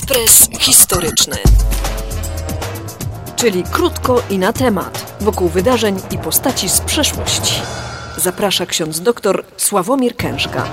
Ekspres historyczny. Czyli krótko i na temat, wokół wydarzeń i postaci z przeszłości. Zaprasza ksiądz dr Sławomir Kężka.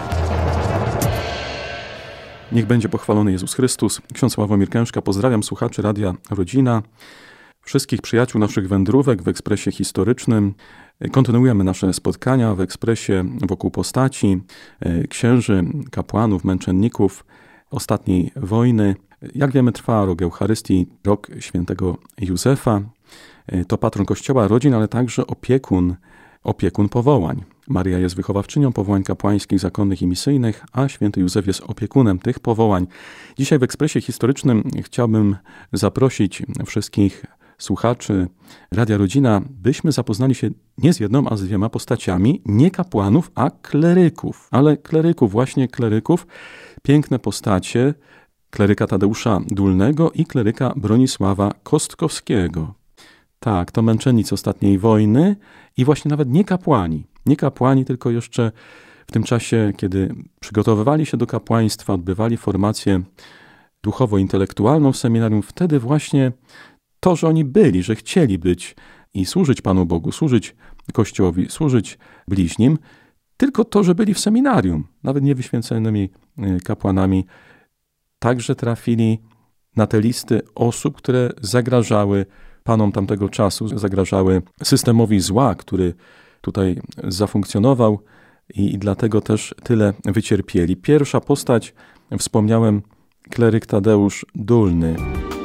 Niech będzie pochwalony Jezus Chrystus. Ksiądz Sławomir Kężka. Pozdrawiam słuchaczy Radia Rodzina, wszystkich przyjaciół naszych wędrówek w Ekspresie Historycznym. Kontynuujemy nasze spotkania w Ekspresie wokół postaci księży, kapłanów, męczenników ostatniej wojny. Jak wiemy, trwa rok Eucharystii, rok świętego Józefa. To patron Kościoła, rodzin, ale także opiekun powołań. Maria jest wychowawczynią powołań kapłańskich, zakonnych i misyjnych, a święty Józef jest opiekunem tych powołań. Dzisiaj w Ekspresie Historycznym chciałbym zaprosić wszystkich słuchaczy Radia Rodzina, byśmy zapoznali się nie z jedną, a z dwiema postaciami, nie kapłanów, a kleryków. Ale kleryków, właśnie kleryków, piękne postacie kleryka Tadeusza Dulnego i kleryka Bronisława Kostkowskiego. Tak, to męczennicy ostatniej wojny i właśnie nawet nie kapłani. Nie kapłani, tylko jeszcze w tym czasie, kiedy przygotowywali się do kapłaństwa, odbywali formację duchowo-intelektualną w seminarium, wtedy właśnie to, że oni byli, że chcieli być i służyć Panu Bogu, służyć Kościołowi, służyć bliźnim, tylko to, że byli w seminarium, nawet nie wyświęconymi kapłanami, także trafili na te listy osób, które zagrażały panom tamtego czasu, zagrażały systemowi zła, który tutaj zafunkcjonował i dlatego też tyle wycierpieli. Pierwsza postać, wspomniałem, kleryk Tadeusz Dulny.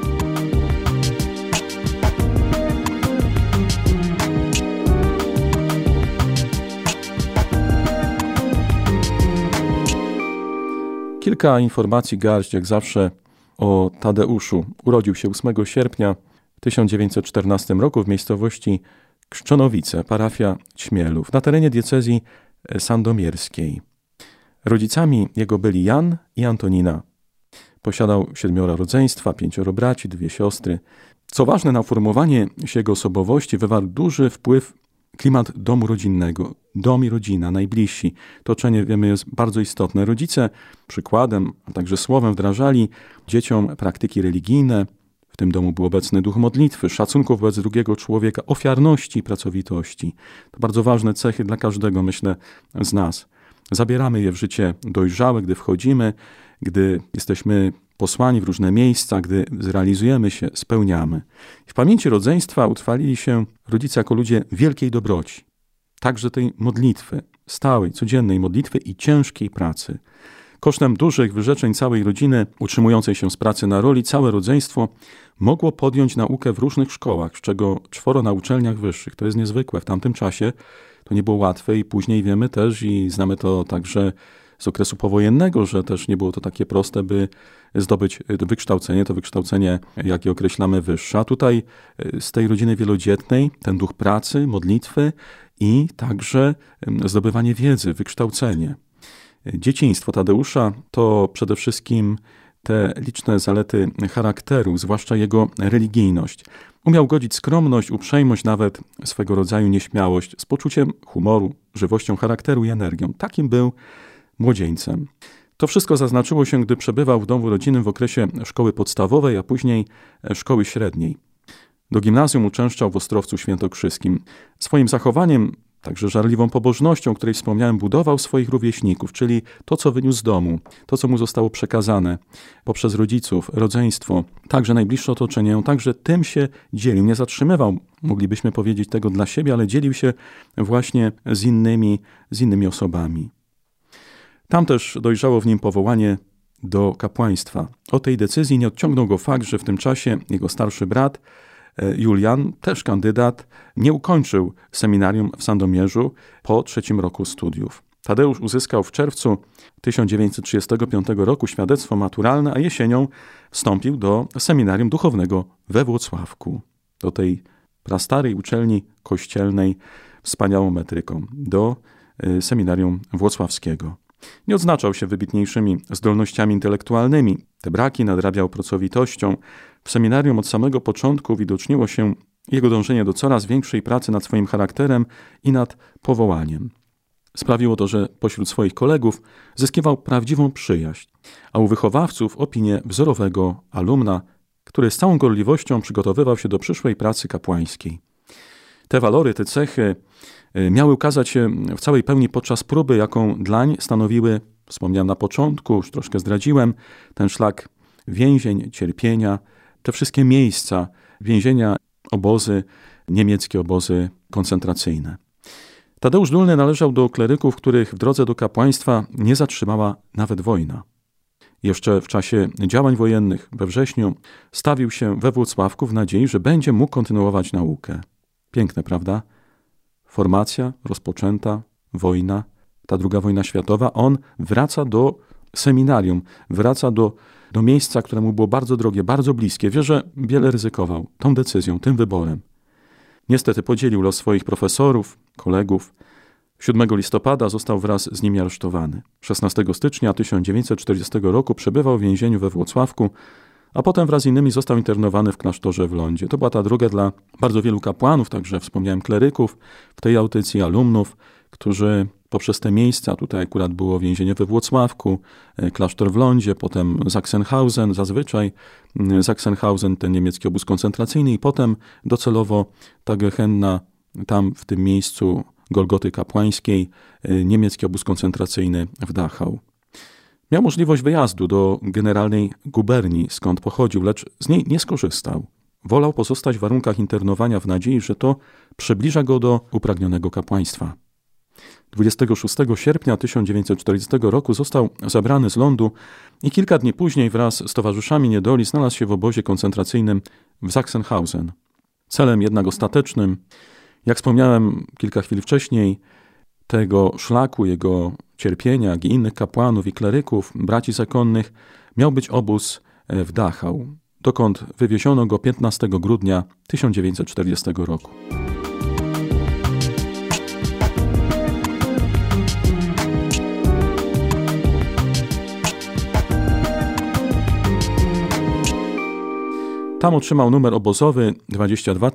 Kilka informacji, garść jak zawsze o Tadeuszu. Urodził się 8 sierpnia w 1914 roku w miejscowości Krzczonowice, parafia Ćmielów, na terenie diecezji sandomierskiej. Rodzicami jego byli Jan i Antonina. Posiadał 7 rodzeństwa, 5 braci, 2 siostry. Co ważne, na formowanie się jego osobowości wywarł duży wpływ klimat domu rodzinnego. Dom i rodzina, najbliżsi. To otoczenie, wiemy, jest bardzo istotne. Rodzice przykładem, a także słowem wdrażali dzieciom praktyki religijne. W tym domu był obecny duch modlitwy, szacunku wobec drugiego człowieka, ofiarności i pracowitości. To bardzo ważne cechy dla każdego, myślę, z nas. Zabieramy je w życie dojrzałe, gdy wchodzimy, gdy jesteśmy posłani w różne miejsca, gdy zrealizujemy się, spełniamy. W pamięci rodzeństwa utrwalili się rodzice jako ludzie wielkiej dobroci. Także tej modlitwy, stałej, codziennej modlitwy i ciężkiej pracy. Kosztem dużych wyrzeczeń całej rodziny, utrzymującej się z pracy na roli, całe rodzeństwo mogło podjąć naukę w różnych szkołach, z czego 4 na uczelniach wyższych. To jest niezwykłe. W tamtym czasie to nie było łatwe i później wiemy też i znamy to także z okresu powojennego, że też nie było to takie proste, by zdobyć wykształcenie, to wykształcenie, jakie określamy, wyższe. A tutaj z tej rodziny wielodzietnej ten duch pracy, modlitwy i także zdobywanie wiedzy, wykształcenie. Dzieciństwo Tadeusza to przede wszystkim te liczne zalety charakteru, zwłaszcza jego religijność. Umiał godzić skromność, uprzejmość, nawet swego rodzaju nieśmiałość z poczuciem humoru, żywością charakteru i energią. Takim był młodzieńcem. To wszystko zaznaczyło się, gdy przebywał w domu rodzinnym w okresie szkoły podstawowej, a później szkoły średniej. Do gimnazjum uczęszczał w Ostrowcu Świętokrzyskim. Swoim zachowaniem, także żarliwą pobożnością, o której wspomniałem, budował swoich rówieśników, czyli to, co wyniósł z domu, to, co mu zostało przekazane poprzez rodziców, rodzeństwo, także najbliższe otoczenie, także tym się dzielił. Nie zatrzymywał, moglibyśmy powiedzieć, tego dla siebie, ale dzielił się właśnie z innymi osobami. Tam też dojrzało w nim powołanie do kapłaństwa. Od tej decyzji nie odciągnął go fakt, że w tym czasie jego starszy brat Julian, też kandydat, nie ukończył seminarium w Sandomierzu po 3. roku studiów. Tadeusz uzyskał w czerwcu 1935 roku świadectwo maturalne, a jesienią wstąpił do seminarium duchownego we Włocławku, do tej prastarej uczelni kościelnej, wspaniałą metryką, do seminarium włocławskiego. Nie odznaczał się wybitniejszymi zdolnościami intelektualnymi. Te braki nadrabiał pracowitością. W seminarium od samego początku widoczniło się jego dążenie do coraz większej pracy nad swoim charakterem i nad powołaniem. Sprawiło to, że pośród swoich kolegów zyskiwał prawdziwą przyjaźń, a u wychowawców opinię wzorowego alumna, który z całą gorliwością przygotowywał się do przyszłej pracy kapłańskiej. Te walory, te cechy miały ukazać się w całej pełni podczas próby, jaką dlań stanowiły, wspomniałem na początku, już troszkę zdradziłem, ten szlak więzień, cierpienia, te wszystkie miejsca, więzienia, obozy, niemieckie obozy koncentracyjne. Tadeusz Dulny należał do kleryków, których w drodze do kapłaństwa nie zatrzymała nawet wojna. Jeszcze w czasie działań wojennych we wrześniu stawił się we Włocławku w nadziei, że będzie mógł kontynuować naukę. Piękne, prawda? Formacja rozpoczęta, wojna, ta II wojna światowa. On wraca do seminarium, wraca do miejsca, które mu było bardzo drogie, bardzo bliskie. Wie, że wiele ryzykował tą decyzją, tym wyborem. Niestety podzielił los swoich profesorów, kolegów. 7 listopada został wraz z nimi aresztowany. 16 stycznia 1940 roku przebywał w więzieniu we Włocławku, a potem wraz z innymi został internowany w klasztorze w Lądzie. To była ta droga dla bardzo wielu kapłanów, także wspomniałem kleryków, w tej audycji alumnów, którzy poprzez te miejsca, tutaj akurat było więzienie we Włocławku, klasztor w Lądzie, potem Sachsenhausen, zazwyczaj Sachsenhausen, ten niemiecki obóz koncentracyjny i potem docelowo ta Gehenna, tam w tym miejscu Golgoty Kapłańskiej, niemiecki obóz koncentracyjny w Dachau. Miał możliwość wyjazdu do generalnej guberni, skąd pochodził, lecz z niej nie skorzystał. Wolał pozostać w warunkach internowania w nadziei, że to przybliża go do upragnionego kapłaństwa. 26 sierpnia 1940 roku został zabrany z lądu i kilka dni później wraz z towarzyszami niedoli znalazł się w obozie koncentracyjnym w Sachsenhausen. Celem jednak ostatecznym, jak wspomniałem kilka chwil wcześniej, tego szlaku, jego cierpienia, jak i innych kapłanów i kleryków, braci zakonnych, miał być obóz w Dachau, dokąd wywieziono go 15 grudnia 1940 roku. Tam otrzymał numer obozowy 22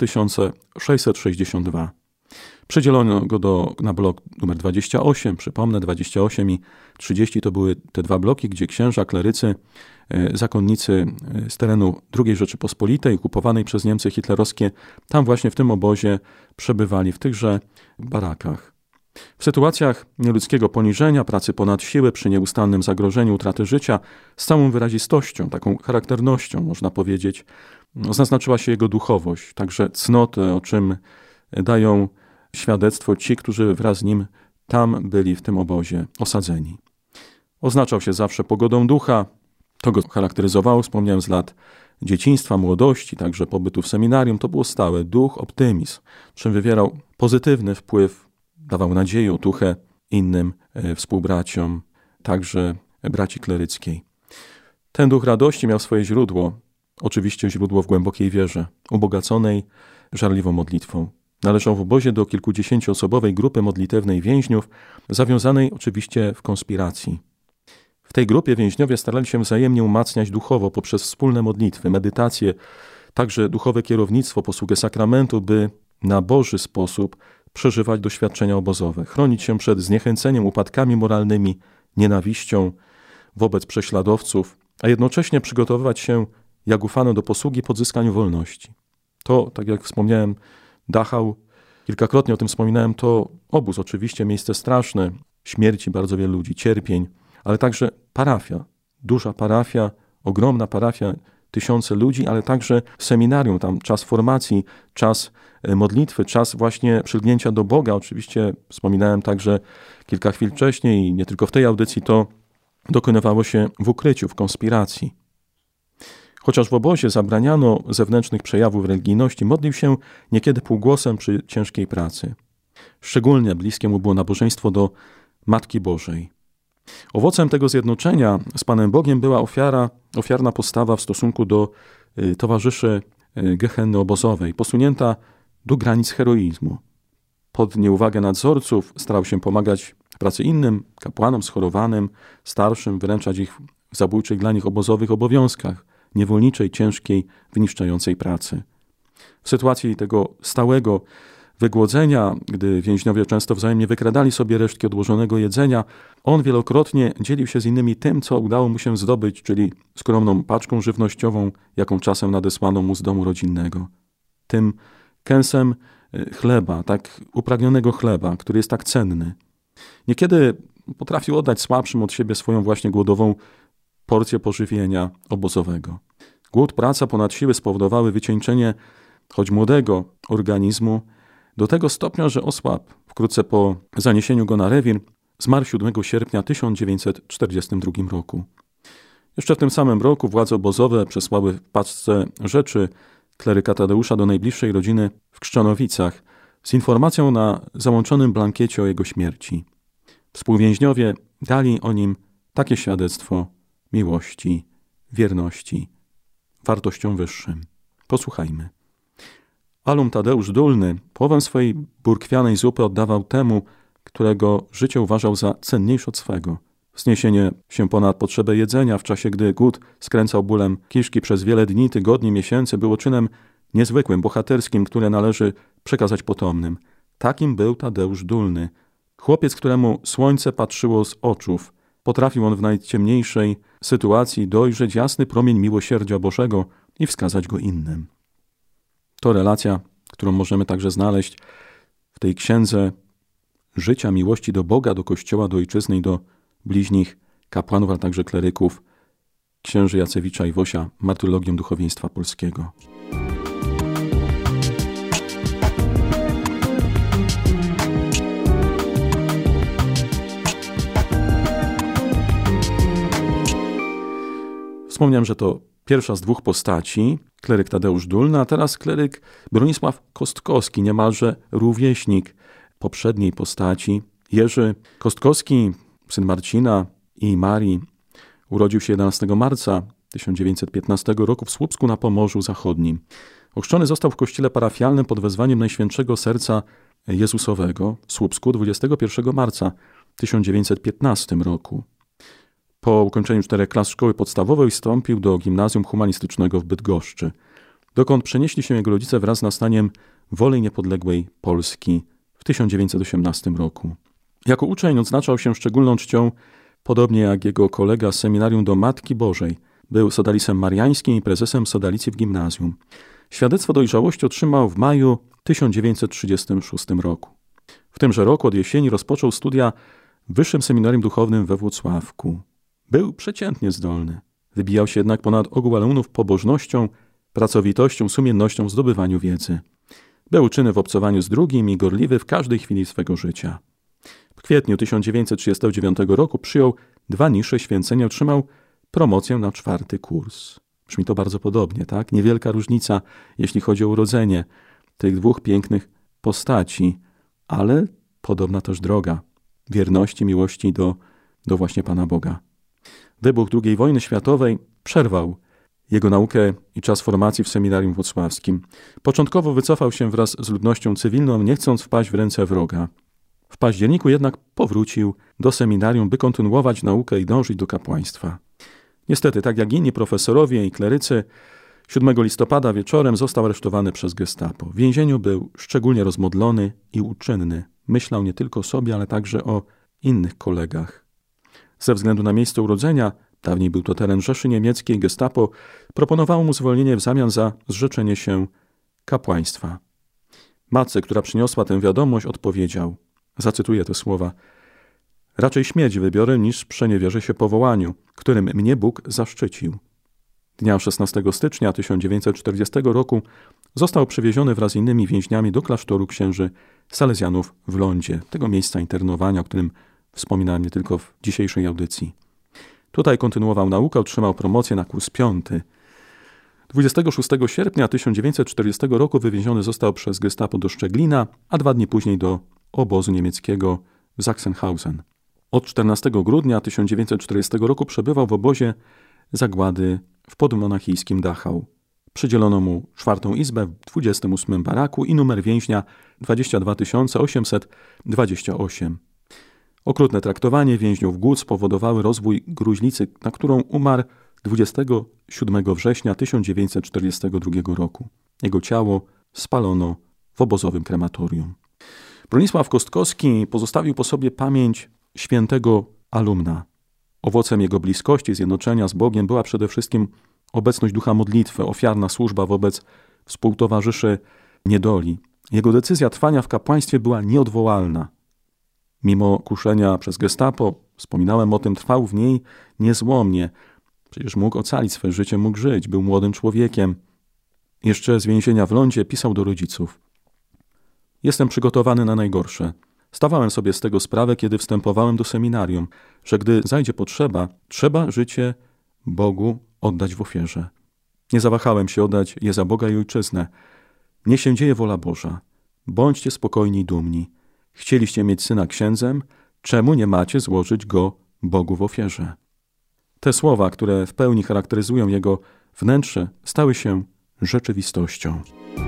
662. Przydzielono go na blok numer 28, przypomnę, 28 i 30 to były te dwa bloki, gdzie księża, klerycy, zakonnicy z terenu II Rzeczypospolitej, okupowanej przez Niemcy hitlerowskie, tam właśnie w tym obozie przebywali, w tychże barakach. W sytuacjach nieludzkiego poniżenia, pracy ponad siły, przy nieustannym zagrożeniu utraty życia, z całą wyrazistością, taką charakternością, można powiedzieć, zaznaczyła się jego duchowość, także cnoty, o czym dają świadectwo ci, którzy wraz z nim tam byli w tym obozie osadzeni. Oznaczał się zawsze pogodą ducha, to go charakteryzowało, wspomniałem, z lat dzieciństwa, młodości, także pobytu w seminarium, to było stałe, duch, optymizm, czym wywierał pozytywny wpływ, dawał nadzieję, otuchę innym współbraciom, także braci kleryckiej. Ten duch radości miał swoje źródło, oczywiście źródło w głębokiej wierze, ubogaconej żarliwą modlitwą. Należał w obozie do kilkudziesięcioosobowej grupy modlitewnej więźniów, zawiązanej oczywiście w konspiracji. W tej grupie więźniowie starali się wzajemnie umacniać duchowo poprzez wspólne modlitwy, medytacje, także duchowe kierownictwo, posługę sakramentu, by na Boży sposób przeżywać doświadczenia obozowe, chronić się przed zniechęceniem, upadkami moralnymi, nienawiścią wobec prześladowców, a jednocześnie przygotowywać się, jak ufano, do posługi po odzyskaniu wolności. To, tak jak wspomniałem, Dachau, kilkakrotnie o tym wspominałem, to obóz, oczywiście miejsce straszne, śmierci bardzo wielu ludzi, cierpień, ale także parafia, duża parafia, ogromna parafia, tysiące ludzi, ale także seminarium, tam czas formacji, czas modlitwy, czas właśnie przylgnięcia do Boga. Oczywiście wspominałem także kilka chwil wcześniej i nie tylko w tej audycji, to dokonywało się w ukryciu, w konspiracji. Chociaż w obozie zabraniano zewnętrznych przejawów religijności, modlił się niekiedy półgłosem przy ciężkiej pracy. Szczególnie bliskie mu było nabożeństwo do Matki Bożej. Owocem tego zjednoczenia z Panem Bogiem była ofiarna postawa w stosunku do towarzyszy Gehenny obozowej, posunięta do granic heroizmu. Pod nieuwagę nadzorców starał się pomagać w pracy innym, kapłanom schorowanym, starszym, wyręczać ich w zabójczych dla nich obozowych obowiązkach, niewolniczej, ciężkiej, wyniszczającej pracy. W sytuacji tego stałego wygłodzenia, gdy więźniowie często wzajemnie wykradali sobie resztki odłożonego jedzenia, on wielokrotnie dzielił się z innymi tym, co udało mu się zdobyć, czyli skromną paczką żywnościową, jaką czasem nadesłano mu z domu rodzinnego. Tym kęsem chleba, tak upragnionego chleba, który jest tak cenny. Niekiedy potrafił oddać słabszym od siebie swoją właśnie głodową porcję pożywienia obozowego. Głód, praca, ponad siły spowodowały wycieńczenie choć młodego organizmu do tego stopnia, że osłabł. Wkrótce po zaniesieniu go na rewir zmarł 7 sierpnia 1942 roku. Jeszcze w tym samym roku władze obozowe przesłały w paczce rzeczy kleryka Tadeusza do najbliższej rodziny w Krzczonowicach z informacją na załączonym blankiecie o jego śmierci. Współwięźniowie dali o nim takie świadectwo miłości, wierności, wartościom wyższym. Posłuchajmy. Alum Tadeusz Dulny połowę swojej burkwianej zupy oddawał temu, którego życie uważał za cenniejsze od swego. Wzniesienie się ponad potrzebę jedzenia w czasie, gdy głód skręcał bólem kiszki przez wiele dni, tygodni, miesięcy, było czynem niezwykłym, bohaterskim, które należy przekazać potomnym. Takim był Tadeusz Dulny. Chłopiec, któremu słońce patrzyło z oczów. Potrafił on w najciemniejszej sytuacji dojrzeć jasny promień miłosierdzia Bożego i wskazać go innym. To relacja, którą możemy także znaleźć w tej księdze życia, miłości do Boga, do Kościoła, do Ojczyzny i do bliźnich kapłanów, a także kleryków księży Jacewicza i Wosia, Martyrologium duchowieństwa polskiego. Wspomniałem, że to pierwsza z dwóch postaci, kleryk Tadeusz Dulny, a teraz kleryk Bronisław Kostkowski, niemalże rówieśnik poprzedniej postaci. Jerzy Kostkowski, syn Marcina i Marii, urodził się 11 marca 1915 roku w Słupsku na Pomorzu Zachodnim. Ochrzczony został w kościele parafialnym pod wezwaniem Najświętszego Serca Jezusowego w Słupsku 21 marca 1915 roku. Po ukończeniu 4 klas szkoły podstawowej wstąpił do gimnazjum humanistycznego w Bydgoszczy, dokąd przenieśli się jego rodzice wraz z nastaniem wolnej, niepodległej Polski w 1918 roku. Jako uczeń odznaczał się szczególną czcią, podobnie jak jego kolega z seminarium do Matki Bożej. Był sodalisem mariańskim i prezesem sodalicji w gimnazjum. Świadectwo dojrzałości otrzymał w maju 1936 roku. W tymże roku od jesieni rozpoczął studia w Wyższym Seminarium Duchownym we Włocławku. Był przeciętnie zdolny. Wybijał się jednak ponad ogół alumnów pobożnością, pracowitością, sumiennością w zdobywaniu wiedzy. Był czynny w obcowaniu z drugim i gorliwy w każdej chwili swego życia. W kwietniu 1939 roku przyjął 2 niższe święcenia, otrzymał promocję na 4. kurs. Brzmi to bardzo podobnie, tak? Niewielka różnica, jeśli chodzi o urodzenie tych dwóch pięknych postaci, ale podobna też droga wierności, miłości do właśnie Pana Boga. Wybuch II wojny światowej przerwał jego naukę i czas formacji w seminarium włocławskim. Początkowo wycofał się wraz z ludnością cywilną, nie chcąc wpaść w ręce wroga. W październiku jednak powrócił do seminarium, by kontynuować naukę i dążyć do kapłaństwa. Niestety, tak jak inni profesorowie i klerycy, 7 listopada wieczorem został aresztowany przez gestapo. W więzieniu był szczególnie rozmodlony i uczynny. Myślał nie tylko o sobie, ale także o innych kolegach. Ze względu na miejsce urodzenia, dawniej był to teren Rzeszy Niemieckiej, gestapo proponowało mu zwolnienie w zamian za zrzeczenie się kapłaństwa. Matce, która przyniosła tę wiadomość, odpowiedział, zacytuję te słowa: raczej śmierć wybiorę, niż przeniewierzę się powołaniu, którym mnie Bóg zaszczycił. Dnia 16 stycznia 1940 roku został przewieziony wraz z innymi więźniami do klasztoru księży salezjanów w Lądzie, tego miejsca internowania, o którym wspominałem nie tylko w dzisiejszej audycji. Tutaj kontynuował naukę, otrzymał promocję na kurs 5. 26 sierpnia 1940 roku wywieziony został przez gestapo do Szczeglina, a 2 dni później do obozu niemieckiego w Sachsenhausen. Od 14 grudnia 1940 roku przebywał w obozie zagłady w podmonachijskim Dachau. Przydzielono mu 4. izbę w 28 baraku i numer więźnia 22 828. Okrutne traktowanie więźniów głód spowodowały rozwój gruźlicy, na którą umarł 27 września 1942 roku. Jego ciało spalono w obozowym krematorium. Bronisław Kostkowski pozostawił po sobie pamięć świętego alumna. Owocem jego bliskości, zjednoczenia z Bogiem była przede wszystkim obecność ducha modlitwy, ofiarna służba wobec współtowarzyszy niedoli. Jego decyzja trwania w kapłaństwie była nieodwołalna. Mimo kuszenia przez gestapo, wspominałem o tym, trwał w niej niezłomnie. Przecież mógł ocalić swoje życie, mógł żyć, był młodym człowiekiem. Jeszcze z więzienia w lądzie pisał do rodziców. Jestem przygotowany na najgorsze. Zdawałem sobie z tego sprawę, kiedy wstępowałem do seminarium, że gdy zajdzie potrzeba, trzeba życie Bogu oddać w ofierze. Nie zawahałem się oddać je za Boga i Ojczyznę. Niech się dzieje wola Boża. Bądźcie spokojni i dumni. Chcieliście mieć syna księdzem, czemu nie macie złożyć go Bogu w ofierze? Te słowa, które w pełni charakteryzują jego wnętrze, stały się rzeczywistością.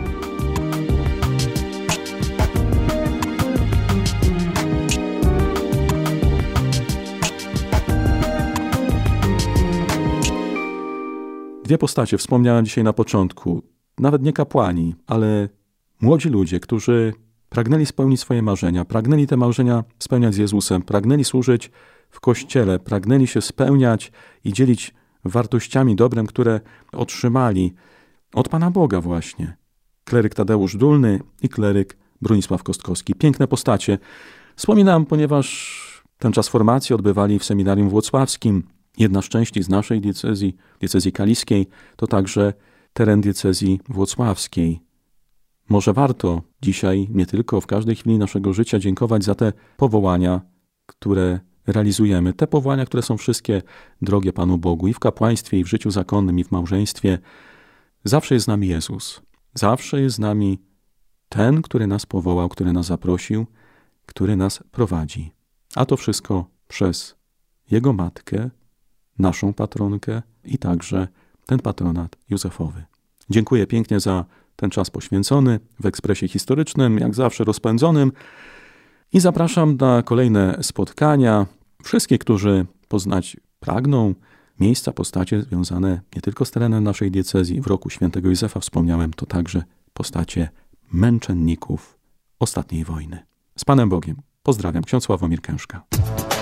Dwie postacie wspomniałem dzisiaj na początku. Nawet nie kapłani, ale młodzi ludzie, którzy pragnęli spełnić swoje marzenia, pragnęli te marzenia spełniać z Jezusem, pragnęli służyć w Kościele, pragnęli się spełniać i dzielić wartościami, dobrem, które otrzymali od Pana Boga właśnie. Kleryk Tadeusz Dulny i kleryk Bronisław Kostkowski. Piękne postacie. Wspominam, ponieważ ten czas formacji odbywali w seminarium włocławskim. Jedna z części z naszej diecezji kaliskiej, to także teren diecezji włocławskiej. Może warto dzisiaj, nie tylko w każdej chwili naszego życia, dziękować za te powołania, które realizujemy. Te powołania, które są wszystkie drogie Panu Bogu i w kapłaństwie, i w życiu zakonnym, i w małżeństwie. Zawsze jest z nami Jezus. Zawsze jest z nami ten, który nas powołał, który nas zaprosił, który nas prowadzi. A to wszystko przez Jego matkę, naszą patronkę i także ten patronat Józefowy. Dziękuję pięknie za ten czas poświęcony w ekspresie historycznym, jak zawsze rozpędzonym, i zapraszam na kolejne spotkania. Wszystkich, którzy poznać pragną miejsca, postacie związane nie tylko z terenem naszej diecezji. W roku świętego Józefa wspomniałem, to także postacie męczenników ostatniej wojny. Z Panem Bogiem. Pozdrawiam, ksiądz Sławomir Kężka.